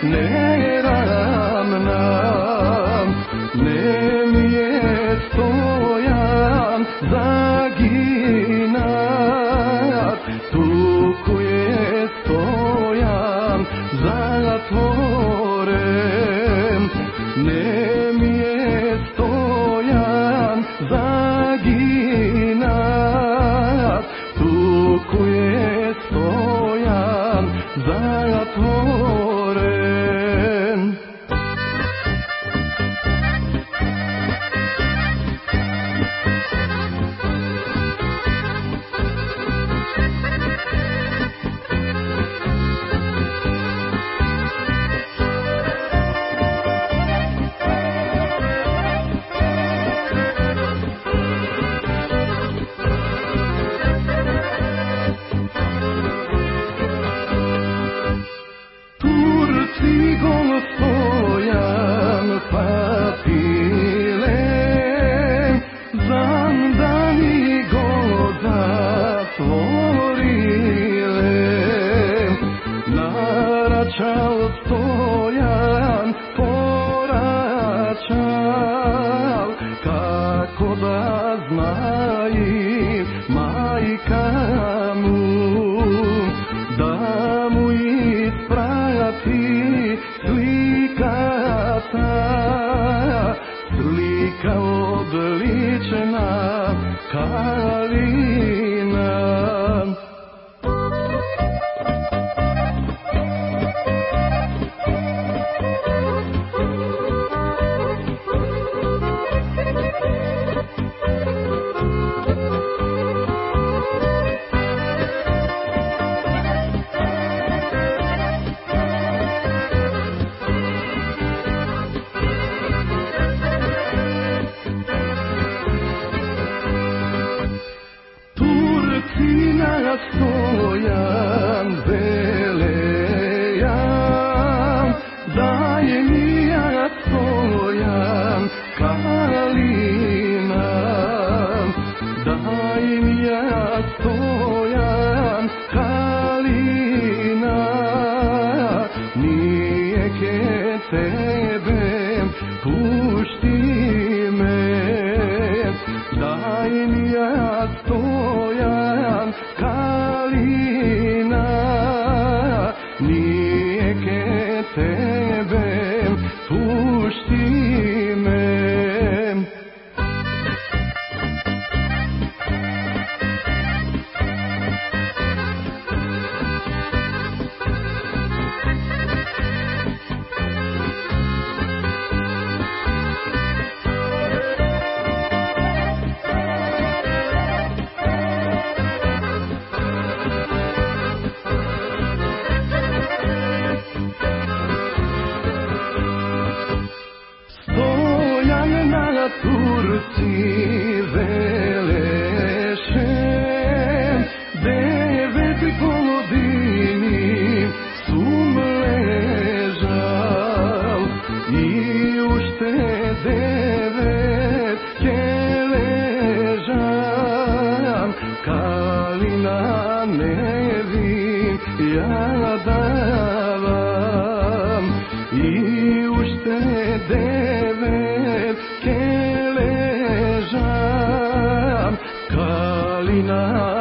neravna, ne mi je stojan zaginat, tuku je stojan zatvoren, ne mi je stojan zaginat, tuku je stojan zatvoren. Cigo stojan patile, zandani go zatvorile, naračal stojan poračal, kako da znaji majka mu, da mu isprati slika odlična Kalina. Stojan velejan, daj mi ja stojan Kalina, daj mi ja stojan Kalina, nije ke tebe pušti me, daj mi ja stojan Kalina, nije ke tebe pušti me. Turci veleše, 9 godini sum ležal i ušte 9 ke ležam, Kalina nevin ja davam i ušte 9 ke ležam, Kalina